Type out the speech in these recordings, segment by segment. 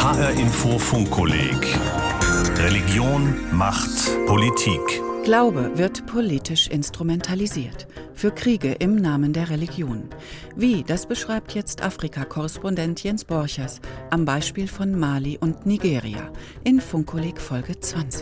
HR Info Funkkolleg. Religion, Macht, Politik. Glaube wird politisch instrumentalisiert. Für Kriege im Namen der Religion. Wie, das beschreibt jetzt Afrika-Korrespondent Jens Borchers am Beispiel von Mali und Nigeria in Funkkolleg Folge 20.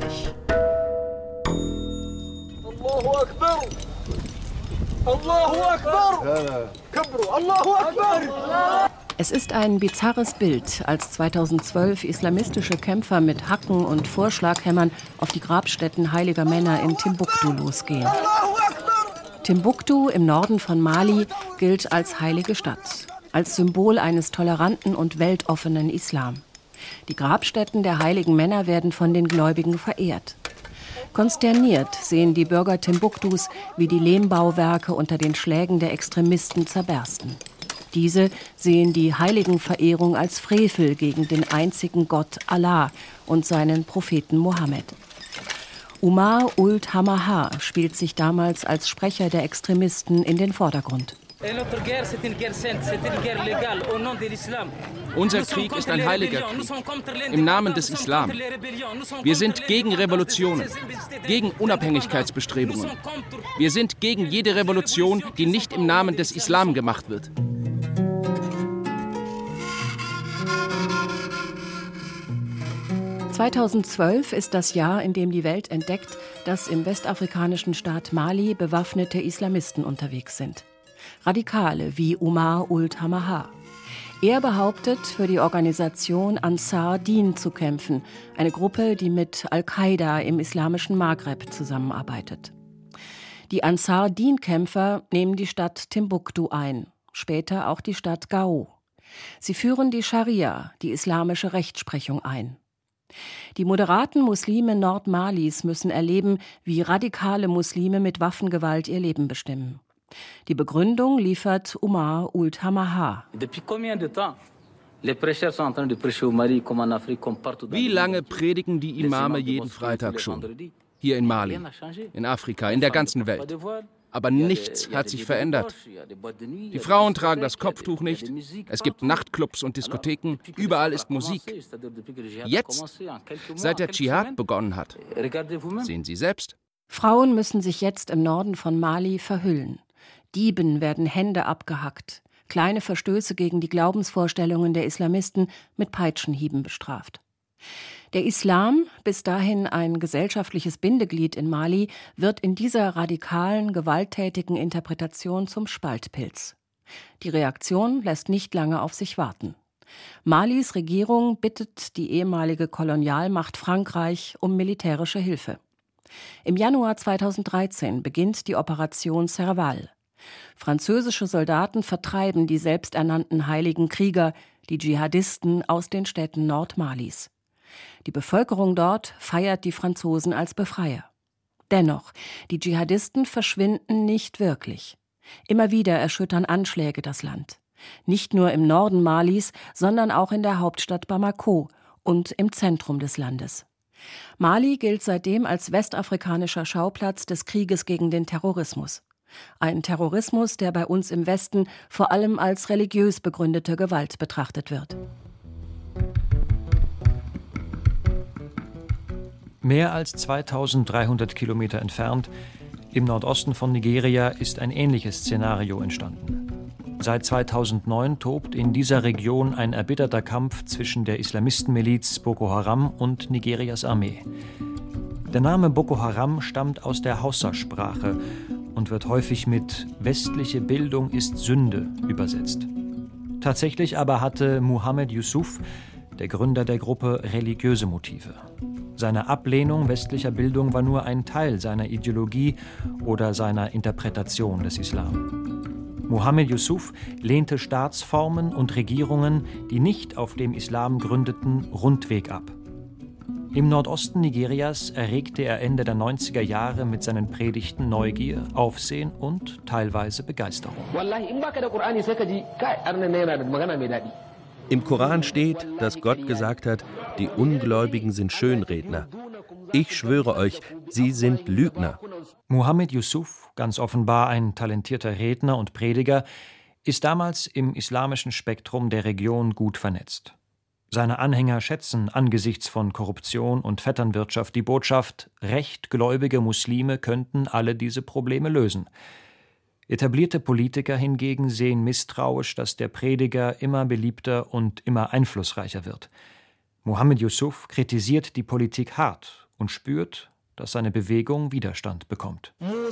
Allahu Akbar! Allahu Akbar! Allahu Akbar! Es ist ein bizarres Bild, als 2012 islamistische Kämpfer mit Hacken und Vorschlaghämmern auf die Grabstätten heiliger Männer in Timbuktu losgehen. Timbuktu im Norden von Mali gilt als heilige Stadt, als Symbol eines toleranten und weltoffenen Islam. Die Grabstätten der heiligen Männer werden von den Gläubigen verehrt. Konsterniert sehen die Bürger Timbuktus, wie die Lehmbauwerke unter den Schlägen der Extremisten zerbersten. Diese sehen die Heiligenverehrung als Frevel gegen den einzigen Gott Allah und seinen Propheten Mohammed. Umar Ould Hamaha spielt sich damals als Sprecher der Extremisten in den Vordergrund. Unser Krieg ist ein heiliger Krieg, im Namen des Islam. Wir sind gegen Revolutionen, gegen Unabhängigkeitsbestrebungen. Wir sind gegen jede Revolution, die nicht im Namen des Islam gemacht wird. (2012) ist das Jahr, in dem die Welt entdeckt, dass im westafrikanischen Staat Mali bewaffnete Islamisten unterwegs sind. Radikale wie Umar Ould Hamaha. Er behauptet, für die Organisation Ansar Din zu kämpfen, eine Gruppe, die mit Al-Qaida im islamischen Maghreb zusammenarbeitet. Die Ansar Din-Kämpfer nehmen die Stadt Timbuktu ein, später auch die Stadt Gao. Sie führen die Scharia, die islamische Rechtsprechung, ein. Die moderaten Muslime Nordmalis müssen erleben, wie radikale Muslime mit Waffengewalt ihr Leben bestimmen. Die Begründung liefert Umar Ould Hamaha. Wie lange predigen die Imame jeden Freitag schon? Hier in Mali, in Afrika, in der ganzen Welt. Aber nichts hat sich verändert. Die Frauen tragen das Kopftuch nicht. Es gibt Nachtclubs und Diskotheken. Überall ist Musik. Jetzt, seit der Dschihad begonnen hat. Sehen Sie selbst. Frauen müssen sich jetzt im Norden von Mali verhüllen. Dieben werden Hände abgehackt. Kleine Verstöße gegen die Glaubensvorstellungen der Islamisten mit Peitschenhieben bestraft. Der Islam, bis dahin ein gesellschaftliches Bindeglied in Mali, wird in dieser radikalen, gewalttätigen Interpretation zum Spaltpilz. Die Reaktion lässt nicht lange auf sich warten. Malis Regierung bittet die ehemalige Kolonialmacht Frankreich um militärische Hilfe. Im Januar 2013 beginnt die Operation Serval. Französische Soldaten vertreiben die selbsternannten heiligen Krieger, die Dschihadisten, aus den Städten Nordmalis. Die Bevölkerung dort feiert die Franzosen als Befreier. Dennoch, die Dschihadisten verschwinden nicht wirklich. Immer wieder erschüttern Anschläge das Land. Nicht nur im Norden Malis, sondern auch in der Hauptstadt Bamako und im Zentrum des Landes. Mali gilt seitdem als westafrikanischer Schauplatz des Krieges gegen den Terrorismus. Ein Terrorismus, der bei uns im Westen vor allem als religiös begründete Gewalt betrachtet wird. Mehr als 2300 Kilometer entfernt, im Nordosten von Nigeria, ist ein ähnliches Szenario entstanden. Seit 2009 tobt in dieser Region ein erbitterter Kampf zwischen der Islamistenmiliz Boko Haram und Nigerias Armee. Der Name Boko Haram stammt aus der Hausa-Sprache und wird häufig mit »westliche Bildung ist Sünde« übersetzt. Tatsächlich aber hatte Muhammad Yusuf, der Gründer der Gruppe, religiöse Motive. Seine Ablehnung westlicher Bildung war nur ein Teil seiner Ideologie oder seiner Interpretation des Islam. Muhammad Yusuf lehnte Staatsformen und Regierungen, die nicht auf dem Islam gründeten, rundweg ab. Im Nordosten Nigerias erregte er Ende der 90er Jahre mit seinen Predigten Neugier, Aufsehen und teilweise Begeisterung. Im Koran steht, dass Gott gesagt hat, die Ungläubigen sind Schönredner. Ich schwöre euch, sie sind Lügner. Muhammad Yusuf, ganz offenbar ein talentierter Redner und Prediger, ist damals im islamischen Spektrum der Region gut vernetzt. Seine Anhänger schätzen angesichts von Korruption und Vetternwirtschaft die Botschaft, rechtgläubige Muslime könnten alle diese Probleme lösen. Etablierte Politiker hingegen sehen misstrauisch, dass der Prediger immer beliebter und immer einflussreicher wird. Mohammed Yusuf kritisiert die Politik hart und spürt, dass seine Bewegung Widerstand bekommt.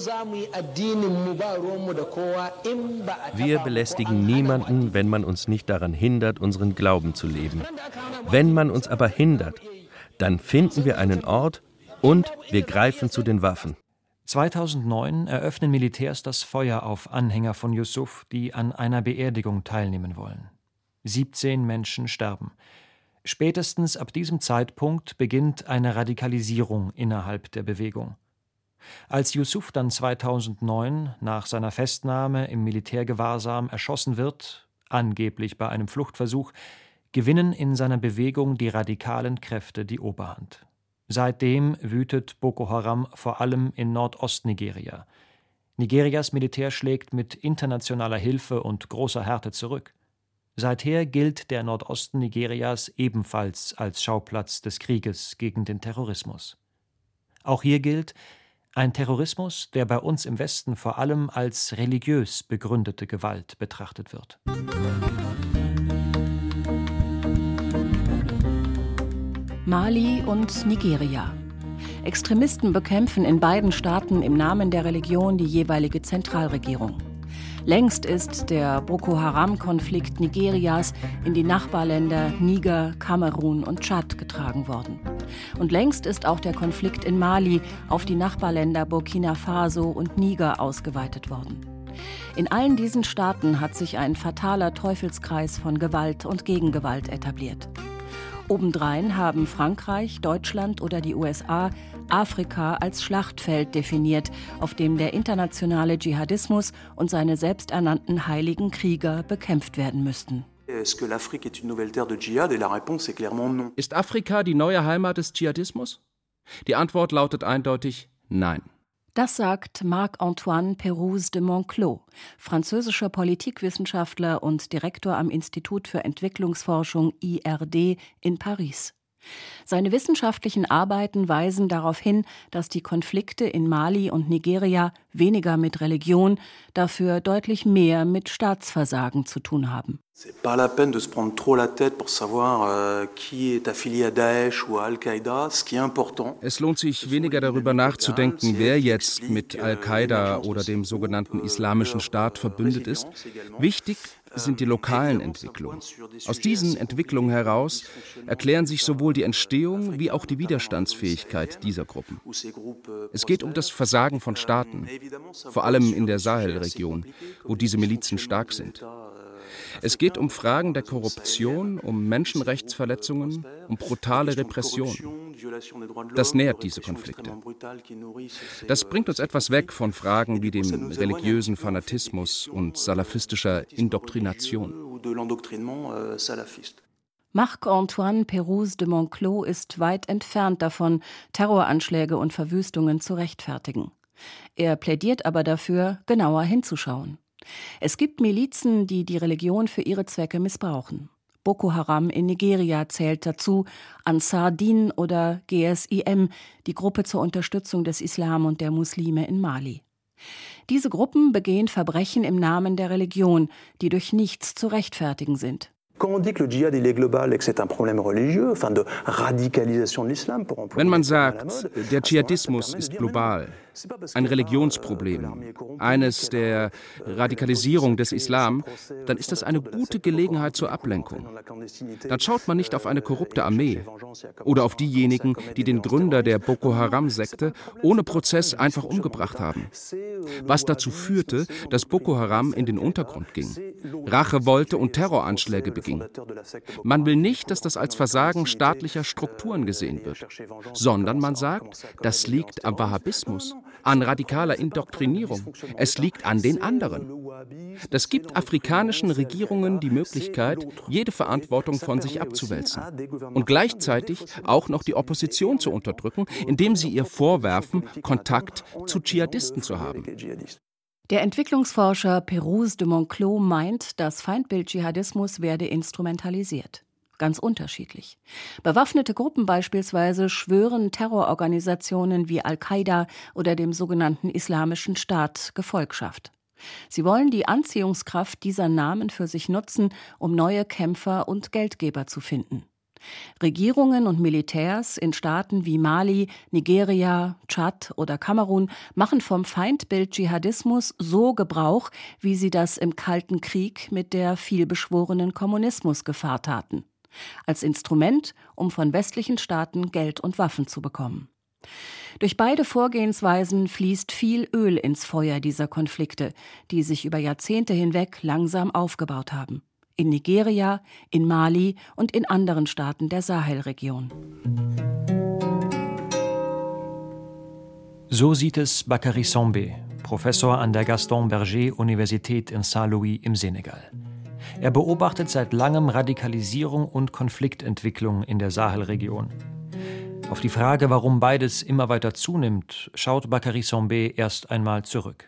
Wir belästigen niemanden, wenn man uns nicht daran hindert, unseren Glauben zu leben. Wenn man uns aber hindert, dann finden wir einen Ort und wir greifen zu den Waffen. 2009 eröffnen Militärs das Feuer auf Anhänger von Yusuf, die an einer Beerdigung teilnehmen wollen. 17 Menschen sterben. Spätestens ab diesem Zeitpunkt beginnt eine Radikalisierung innerhalb der Bewegung. Als Yusuf dann 2009 nach seiner Festnahme im Militärgewahrsam erschossen wird, angeblich bei einem Fluchtversuch, gewinnen in seiner Bewegung die radikalen Kräfte die Oberhand. Seitdem wütet Boko Haram vor allem in Nordostnigeria. Nigerias Militär schlägt mit internationaler Hilfe und großer Härte zurück. Seither gilt der Nordosten Nigerias ebenfalls als Schauplatz des Krieges gegen den Terrorismus. Auch hier gilt, ein Terrorismus, der bei uns im Westen vor allem als religiös begründete Gewalt betrachtet wird. Mali und Nigeria. Extremisten bekämpfen in beiden Staaten im Namen der Religion die jeweilige Zentralregierung. Längst ist der Boko-Haram-Konflikt Nigerias in die Nachbarländer Niger, Kamerun und Tschad getragen worden. Und längst ist auch der Konflikt in Mali auf die Nachbarländer Burkina Faso und Niger ausgeweitet worden. In allen diesen Staaten hat sich ein fataler Teufelskreis von Gewalt und Gegengewalt etabliert. Obendrein haben Frankreich, Deutschland oder die USA Afrika als Schlachtfeld definiert, auf dem der internationale Dschihadismus und seine selbsternannten heiligen Krieger bekämpft werden müssten. Ist Afrika die neue Heimat des Dschihadismus? Die Antwort lautet eindeutig Nein. Das sagt Marc-Antoine Pérouse de Monclos, französischer Politikwissenschaftler und Direktor am Institut für Entwicklungsforschung IRD in Paris. Seine wissenschaftlichen Arbeiten weisen darauf hin, dass die Konflikte in Mali und Nigeria weniger mit Religion, dafür deutlich mehr mit Staatsversagen zu tun haben. Es lohnt sich weniger darüber nachzudenken, wer jetzt mit Al-Qaida oder dem sogenannten Islamischen Staat verbündet ist. Wichtig sind die lokalen Entwicklungen. Aus diesen Entwicklungen heraus erklären sich sowohl die Entstehung wie auch die Widerstandsfähigkeit dieser Gruppen. Es geht um das Versagen von Staaten, vor allem in der Sahelregion, wo diese Milizen stark sind. Es geht um Fragen der Korruption, um Menschenrechtsverletzungen, um brutale Repression. Das nährt diese Konflikte. Das bringt uns etwas weg von Fragen wie dem religiösen Fanatismus und salafistischer Indoktrination. Marc-Antoine Pérouse de Monclos ist weit entfernt davon, Terroranschläge und Verwüstungen zu rechtfertigen. Er plädiert aber dafür, genauer hinzuschauen. Es gibt Milizen, die die Religion für ihre Zwecke missbrauchen. Boko Haram in Nigeria zählt dazu, Ansar Din oder GSIM, die Gruppe zur Unterstützung des Islam und der Muslime in Mali. Diese Gruppen begehen Verbrechen im Namen der Religion, die durch nichts zu rechtfertigen sind. Wenn man sagt, der Dschihadismus ist global, ein Religionsproblem, eines der Radikalisierung des Islam, dann ist das eine gute Gelegenheit zur Ablenkung. Dann schaut man nicht auf eine korrupte Armee oder auf diejenigen, die den Gründer der Boko-Haram-Sekte ohne Prozess einfach umgebracht haben. Was dazu führte, dass Boko Haram in den Untergrund ging, Rache wollte und Terroranschläge beging. Man will nicht, dass das als Versagen staatlicher Strukturen gesehen wird, sondern man sagt, das liegt am Wahhabismus, an radikaler Indoktrinierung. Es liegt an den anderen. Das gibt afrikanischen Regierungen die Möglichkeit, jede Verantwortung von sich abzuwälzen und gleichzeitig auch noch die Opposition zu unterdrücken, indem sie ihr vorwerfen, Kontakt zu Dschihadisten zu haben. Der Entwicklungsforscher Pérouse de Monclos meint, das Feindbild Dschihadismus werde instrumentalisiert. Ganz unterschiedlich. Bewaffnete Gruppen beispielsweise schwören Terrororganisationen wie Al-Qaida oder dem sogenannten Islamischen Staat Gefolgschaft. Sie wollen die Anziehungskraft dieser Namen für sich nutzen, um neue Kämpfer und Geldgeber zu finden. Regierungen und Militärs in Staaten wie Mali, Nigeria, Tschad oder Kamerun machen vom Feindbild Dschihadismus so Gebrauch, wie sie das im Kalten Krieg mit der vielbeschworenen Kommunismusgefahr taten. Als Instrument, um von westlichen Staaten Geld und Waffen zu bekommen. Durch beide Vorgehensweisen fließt viel Öl ins Feuer dieser Konflikte, die sich über Jahrzehnte hinweg langsam aufgebaut haben. In Nigeria, in Mali und in anderen Staaten der Sahelregion. So sieht es Bakary Sambé, Professor an der Gaston Berger Universität in Saint-Louis im Senegal. Er beobachtet seit langem Radikalisierung und Konfliktentwicklung in der Sahelregion. Auf die Frage, warum beides immer weiter zunimmt, schaut Bakary Sambé erst einmal zurück.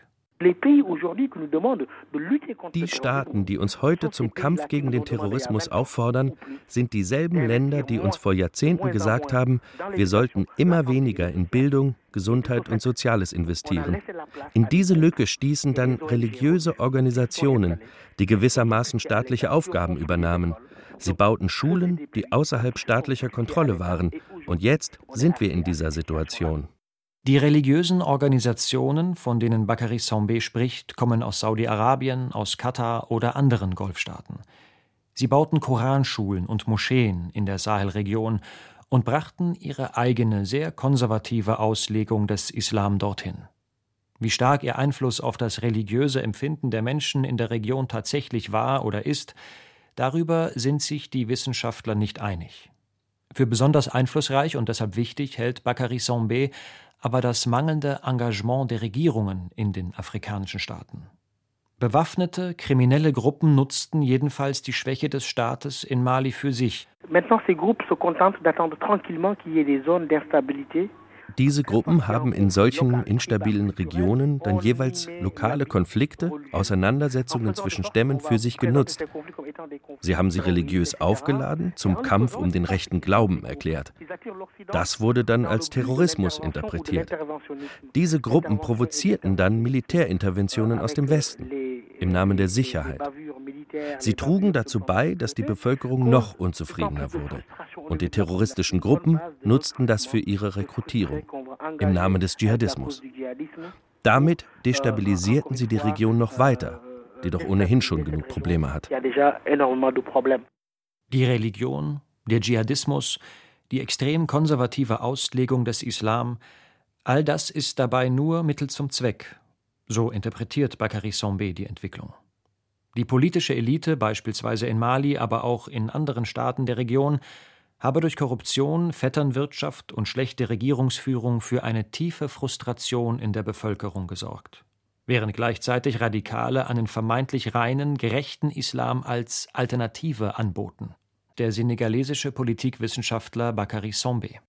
Die Staaten, die uns heute zum Kampf gegen den Terrorismus auffordern, sind dieselben Länder, die uns vor Jahrzehnten gesagt haben, wir sollten immer weniger in Bildung, Gesundheit und Soziales investieren. In diese Lücke stießen dann religiöse Organisationen, die gewissermaßen staatliche Aufgaben übernahmen. Sie bauten Schulen, die außerhalb staatlicher Kontrolle waren. Und jetzt sind wir in dieser Situation. Die religiösen Organisationen, von denen Bakary Sambé spricht, kommen aus Saudi-Arabien, aus Katar oder anderen Golfstaaten. Sie bauten Koranschulen und Moscheen in der Sahelregion und brachten ihre eigene, sehr konservative Auslegung des Islam dorthin. Wie stark ihr Einfluss auf das religiöse Empfinden der Menschen in der Region tatsächlich war oder ist, darüber sind sich die Wissenschaftler nicht einig. Für besonders einflussreich und deshalb wichtig hält Bakary Sambé aber das mangelnde Engagement der Regierungen in den afrikanischen Staaten. Bewaffnete, kriminelle Gruppen nutzten jedenfalls die Schwäche des Staates in Mali für sich. Diese Gruppen haben in solchen instabilen Regionen dann jeweils lokale Konflikte, Auseinandersetzungen zwischen Stämmen für sich genutzt. Sie haben sie religiös aufgeladen, zum Kampf um den rechten Glauben erklärt. Das wurde dann als Terrorismus interpretiert. Diese Gruppen provozierten dann Militärinterventionen aus dem Westen im Namen der Sicherheit. Sie trugen dazu bei, dass die Bevölkerung noch unzufriedener wurde. Und die terroristischen Gruppen nutzten das für ihre Rekrutierung im Namen des Dschihadismus. Damit destabilisierten sie die Region noch weiter, die doch ohnehin schon genug Probleme hat. Die Religion, der Dschihadismus, die extrem konservative Auslegung des Islam, all das ist dabei nur Mittel zum Zweck. So interpretiert Bakary Sambé die Entwicklung. Die politische Elite, beispielsweise in Mali, aber auch in anderen Staaten der Region, habe durch Korruption, Vetternwirtschaft und schlechte Regierungsführung für eine tiefe Frustration in der Bevölkerung gesorgt, während gleichzeitig Radikale einen vermeintlich reinen, gerechten Islam als Alternative anboten. Der senegalesische Politikwissenschaftler Bakary Sambé.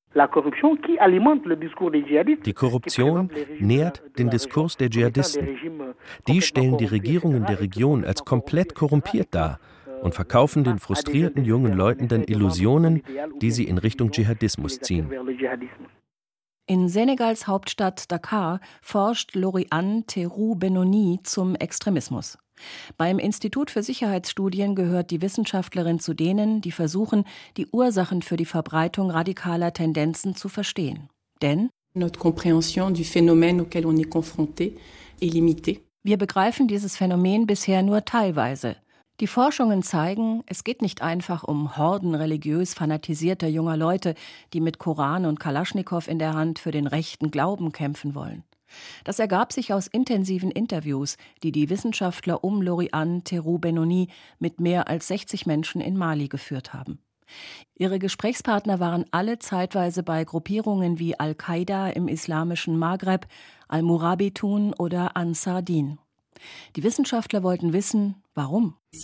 Die Korruption nährt den Diskurs der Dschihadisten. Die stellen die Regierungen der Region als komplett korrumpiert dar und verkaufen den frustrierten jungen Leuten dann Illusionen, die sie in Richtung Dschihadismus ziehen. In Senegals Hauptstadt Dakar forscht Lauriane Theroux-Benoni zum Extremismus. Beim Institut für Sicherheitsstudien gehört die Wissenschaftlerin zu denen, die versuchen, die Ursachen für die Verbreitung radikaler Tendenzen zu verstehen. Denn wir begreifen dieses Phänomen bisher nur teilweise. Die Forschungen zeigen, es geht nicht einfach um Horden religiös fanatisierter junger Leute, die mit Koran und Kalaschnikow in der Hand für den rechten Glauben kämpfen wollen. Das ergab sich aus intensiven Interviews, die die Wissenschaftler um Lauriane Theroux-Benoni mit mehr als 60 Menschen in Mali geführt haben. Ihre Gesprächspartner waren alle zeitweise bei Gruppierungen wie Al-Qaida im islamischen Maghreb, Al-Murabitun oder Ansar Din. Die Wissenschaftler wollten wissen, warum. Als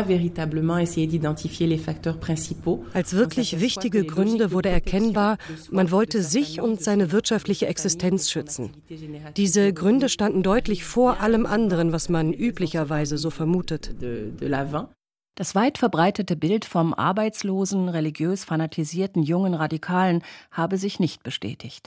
wirklich wichtige Gründe wurde erkennbar, man wollte sich und seine wirtschaftliche Existenz schützen. Diese Gründe standen deutlich vor allem anderen, was man üblicherweise so vermutet. Das weit verbreitete Bild vom arbeitslosen, religiös fanatisierten jungen Radikalen habe sich nicht bestätigt.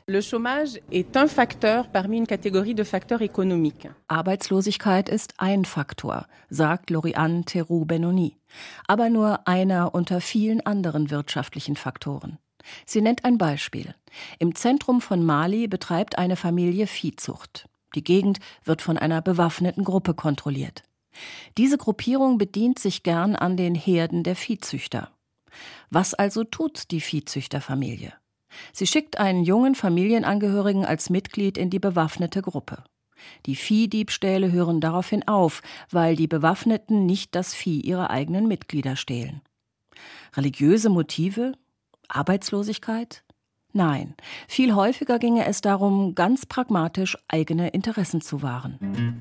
Arbeitslosigkeit ist ein Faktor, sagt Lauriane Theroux-Benoni, aber nur einer unter vielen anderen wirtschaftlichen Faktoren. Sie nennt ein Beispiel. Im Zentrum von Mali betreibt eine Familie Viehzucht. Die Gegend wird von einer bewaffneten Gruppe kontrolliert. Diese Gruppierung bedient sich gern an den Herden der Viehzüchter. Was also tut die Viehzüchterfamilie? Sie schickt einen jungen Familienangehörigen als Mitglied in die bewaffnete Gruppe. Die Viehdiebstähle hören daraufhin auf, weil die Bewaffneten nicht das Vieh ihrer eigenen Mitglieder stehlen. Religiöse Motive? Arbeitslosigkeit? Nein, viel häufiger ginge es darum, ganz pragmatisch eigene Interessen zu wahren.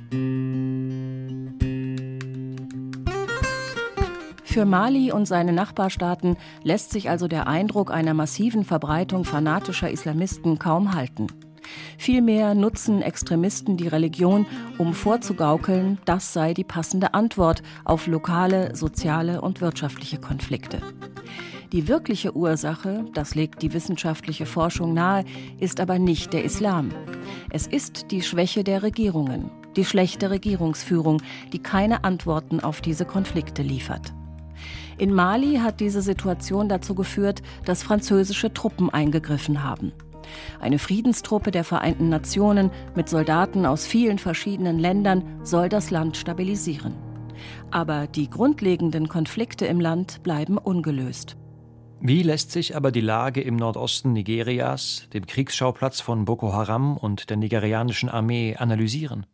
Für Mali und seine Nachbarstaaten lässt sich also der Eindruck einer massiven Verbreitung fanatischer Islamisten kaum halten. Vielmehr nutzen Extremisten die Religion, um vorzugaukeln, das sei die passende Antwort auf lokale, soziale und wirtschaftliche Konflikte. Die wirkliche Ursache, das legt die wissenschaftliche Forschung nahe, ist aber nicht der Islam. Es ist die Schwäche der Regierungen, die schlechte Regierungsführung, die keine Antworten auf diese Konflikte liefert. In Mali hat diese Situation dazu geführt, dass französische Truppen eingegriffen haben. Eine Friedenstruppe der Vereinten Nationen mit Soldaten aus vielen verschiedenen Ländern soll das Land stabilisieren. Aber die grundlegenden Konflikte im Land bleiben ungelöst. Wie lässt sich aber die Lage im Nordosten Nigerias, dem Kriegsschauplatz von Boko Haram und der nigerianischen Armee, analysieren?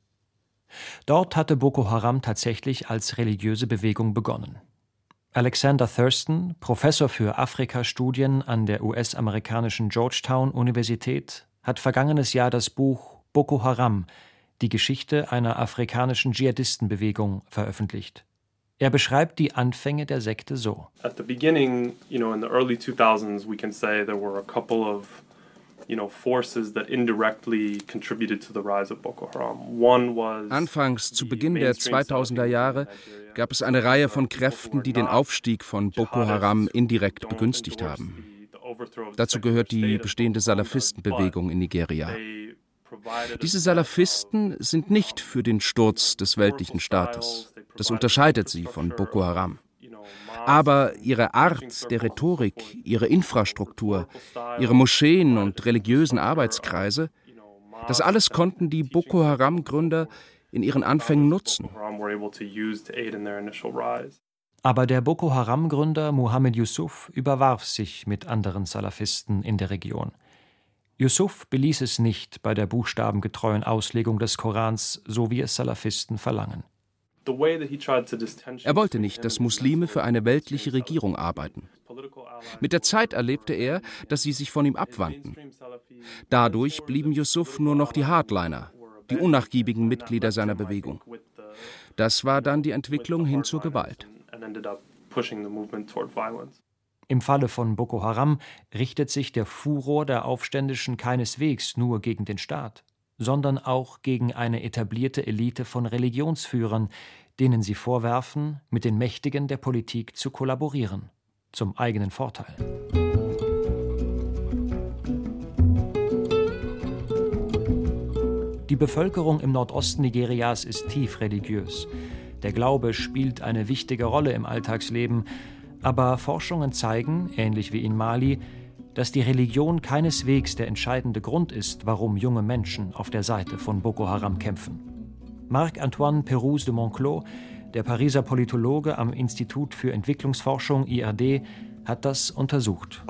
Dort hatte Boko Haram tatsächlich als religiöse Bewegung begonnen. Alexander Thurston, Professor für Afrika-Studien an der US-amerikanischen Georgetown-Universität, hat vergangenes Jahr das Buch Boko Haram, die Geschichte einer afrikanischen Dschihadistenbewegung, veröffentlicht. Er beschreibt die Anfänge der Sekte so. At the beginning, in the early 2000s, we can say there were a couple of forces that indirectly contributed to the rise of Boko Haram. One was Anfangs, zu Beginn der 2000er Jahre, gab es eine Reihe von Kräften, die den Aufstieg von Boko Haram indirekt begünstigt haben. Dazu gehört die bestehende Salafistenbewegung in Nigeria. Diese Salafisten sind nicht für den Sturz des weltlichen Staates. Das unterscheidet sie von Boko Haram. Aber ihre Art der Rhetorik, ihre Infrastruktur, ihre Moscheen und religiösen Arbeitskreise, das alles konnten die Boko Haram-Gründer in ihren Anfängen nutzen. Aber der Boko Haram-Gründer Mohammed Yusuf überwarf sich mit anderen Salafisten in der Region. Yusuf beließ es nicht bei der buchstabengetreuen Auslegung des Korans, so wie es Salafisten verlangen. Er wollte nicht, dass Muslime für eine weltliche Regierung arbeiten. Mit der Zeit erlebte er, dass sie sich von ihm abwandten. Dadurch blieben Yusuf nur noch die Hardliner, die unnachgiebigen Mitglieder seiner Bewegung. Das war dann die Entwicklung hin zur Gewalt. Im Falle von Boko Haram richtet sich der Furor der Aufständischen keineswegs nur gegen den Staat, sondern auch gegen eine etablierte Elite von Religionsführern, denen sie vorwerfen, mit den Mächtigen der Politik zu kollaborieren, zum eigenen Vorteil. Die Bevölkerung im Nordosten Nigerias ist tief religiös. Der Glaube spielt eine wichtige Rolle im Alltagsleben, aber Forschungen zeigen, ähnlich wie in Mali, dass die Religion keineswegs der entscheidende Grund ist, warum junge Menschen auf der Seite von Boko Haram kämpfen. Marc-Antoine Pérouse de Monclos, der Pariser Politologe am Institut für Entwicklungsforschung IRD, hat das untersucht.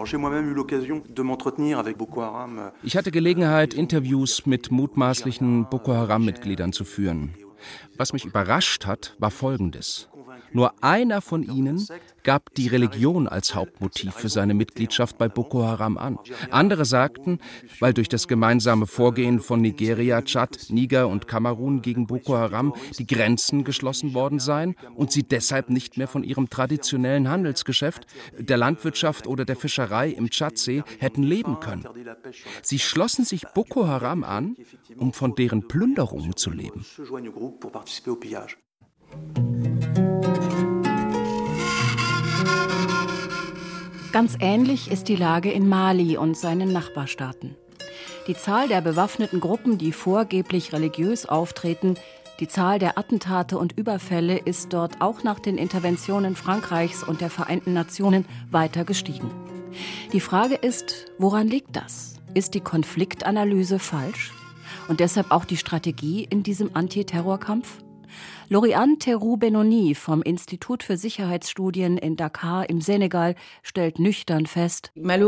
Ich hatte Gelegenheit, Interviews mit mutmaßlichen Boko Haram-Mitgliedern zu führen. Was mich überrascht hat, war Folgendes. Nur einer von ihnen gab die Religion als Hauptmotiv für seine Mitgliedschaft bei Boko Haram an. Andere sagten, weil durch das gemeinsame Vorgehen von Nigeria, Tschad, Niger und Kamerun gegen Boko Haram die Grenzen geschlossen worden seien und sie deshalb nicht mehr von ihrem traditionellen Handelsgeschäft, der Landwirtschaft oder der Fischerei im Tschadsee hätten leben können. Sie schlossen sich Boko Haram an, um von deren Plünderungen zu leben. Ganz ähnlich ist die Lage in Mali und seinen Nachbarstaaten. Die Zahl der bewaffneten Gruppen, die vorgeblich religiös auftreten, die Zahl der Attentate und Überfälle ist dort auch nach den Interventionen Frankreichs und der Vereinten Nationen weiter gestiegen. Die Frage ist, woran liegt das? Ist die Konfliktanalyse falsch? Und deshalb auch die Strategie in diesem Antiterrorkampf? Lauriane Theroux-Benoni vom Institut für Sicherheitsstudien in Dakar im Senegal stellt nüchtern fest: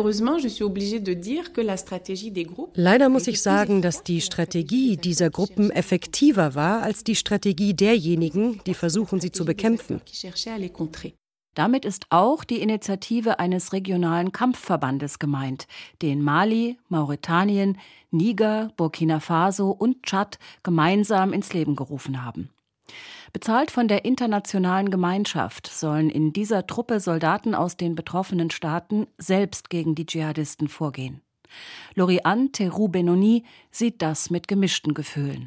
Leider muss ich sagen, dass die Strategie dieser Gruppen effektiver war als die Strategie derjenigen, die versuchen, sie zu bekämpfen. Damit ist auch die Initiative eines regionalen Kampfverbandes gemeint, den Mali, Mauretanien, Niger, Burkina Faso und Tschad gemeinsam ins Leben gerufen haben. Bezahlt von der internationalen Gemeinschaft sollen in dieser Truppe Soldaten aus den betroffenen Staaten selbst gegen die Dschihadisten vorgehen. Lauriane Theroux-Benoni sieht das mit gemischten Gefühlen.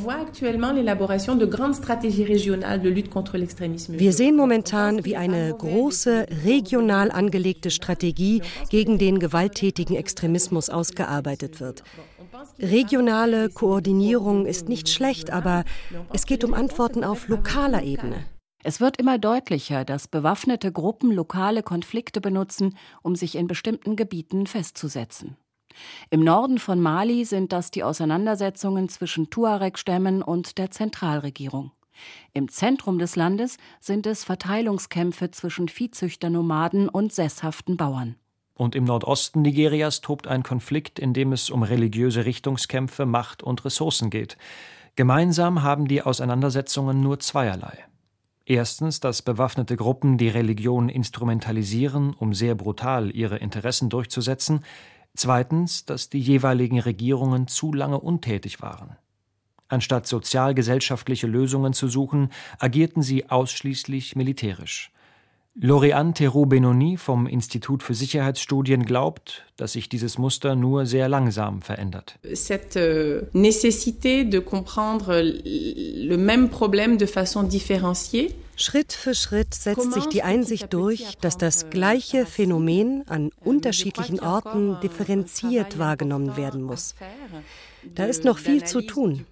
Wir sehen momentan, wie eine große, regional angelegte Strategie gegen den gewalttätigen Extremismus ausgearbeitet wird. Regionale Koordinierung ist nicht schlecht, aber es geht um Antworten auf lokaler Ebene. Es wird immer deutlicher, dass bewaffnete Gruppen lokale Konflikte benutzen, um sich in bestimmten Gebieten festzusetzen. Im Norden von Mali sind das die Auseinandersetzungen zwischen Tuareg-Stämmen und der Zentralregierung. Im Zentrum des Landes sind es Verteilungskämpfe zwischen Viehzüchternomaden und sesshaften Bauern. Und im Nordosten Nigerias tobt ein Konflikt, in dem es um religiöse Richtungskämpfe, Macht und Ressourcen geht. Gemeinsam haben die Auseinandersetzungen nur zweierlei. Erstens, dass bewaffnete Gruppen die Religion instrumentalisieren, um sehr brutal ihre Interessen durchzusetzen. Zweitens, dass die jeweiligen Regierungen zu lange untätig waren. Anstatt sozial-gesellschaftliche Lösungen zu suchen, agierten sie ausschließlich militärisch. Lauriane Theroux-Benoni vom Institut für Sicherheitsstudien glaubt, dass sich dieses Muster nur sehr langsam verändert. Cette nécessité de comprendre le même problème de façon différenciée. Schritt für Schritt setzt sich die Einsicht durch, dass das gleiche Phänomen an unterschiedlichen Orten differenziert wahrgenommen werden muss. Da ist noch viel zu tun.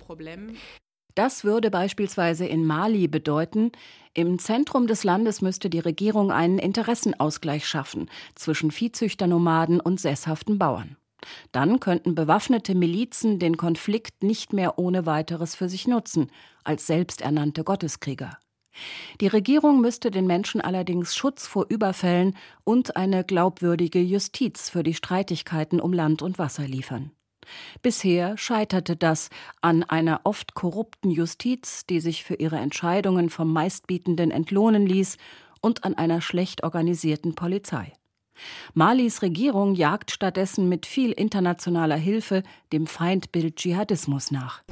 Das würde beispielsweise in Mali bedeuten, im Zentrum des Landes müsste die Regierung einen Interessenausgleich schaffen zwischen Viehzüchternomaden und sesshaften Bauern. Dann könnten bewaffnete Milizen den Konflikt nicht mehr ohne weiteres für sich nutzen, als selbsternannte Gotteskrieger. Die Regierung müsste den Menschen allerdings Schutz vor Überfällen und eine glaubwürdige Justiz für die Streitigkeiten um Land und Wasser liefern. Bisher scheiterte das an einer oft korrupten Justiz, die sich für ihre Entscheidungen vom Meistbietenden entlohnen ließ, und an einer schlecht organisierten Polizei. Malis Regierung jagt stattdessen mit viel internationaler Hilfe dem Feindbild Dschihadismus nach.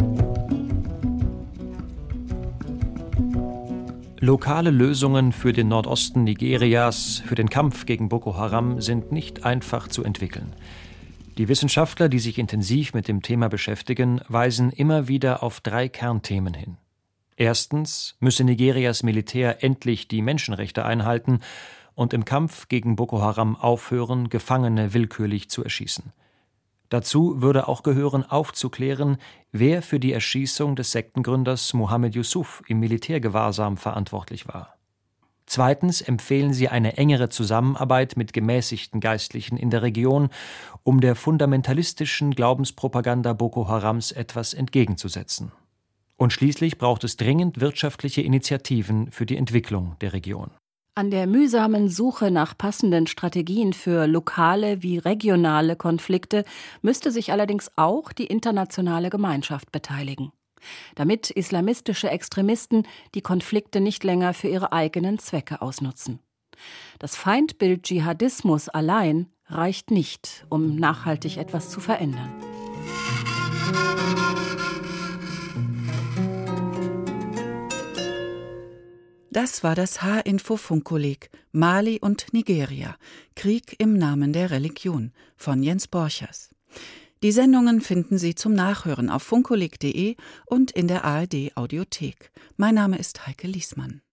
Lokale Lösungen für den Nordosten Nigerias, für den Kampf gegen Boko Haram sind nicht einfach zu entwickeln. Die Wissenschaftler, die sich intensiv mit dem Thema beschäftigen, weisen immer wieder auf 3 Kernthemen hin. Erstens müsse Nigerias Militär endlich die Menschenrechte einhalten und im Kampf gegen Boko Haram aufhören, Gefangene willkürlich zu erschießen. Dazu würde auch gehören, aufzuklären, wer für die Erschießung des Sektengründers Mohammed Yusuf im Militärgewahrsam verantwortlich war. Zweitens empfehlen sie eine engere Zusammenarbeit mit gemäßigten Geistlichen in der Region, um der fundamentalistischen Glaubenspropaganda Boko Harams etwas entgegenzusetzen. Und schließlich braucht es dringend wirtschaftliche Initiativen für die Entwicklung der Region. An der mühsamen Suche nach passenden Strategien für lokale wie regionale Konflikte müsste sich allerdings auch die internationale Gemeinschaft beteiligen, damit islamistische Extremisten die Konflikte nicht länger für ihre eigenen Zwecke ausnutzen. Das Feindbild Dschihadismus allein reicht nicht, um nachhaltig etwas zu verändern. Das war das H-Info-Funkkolleg Mali und Nigeria. Krieg im Namen der Religion von Jens Borchers. Die Sendungen finden Sie zum Nachhören auf funkkolleg.de und in der ARD-Audiothek. Mein Name ist Heike Liesmann.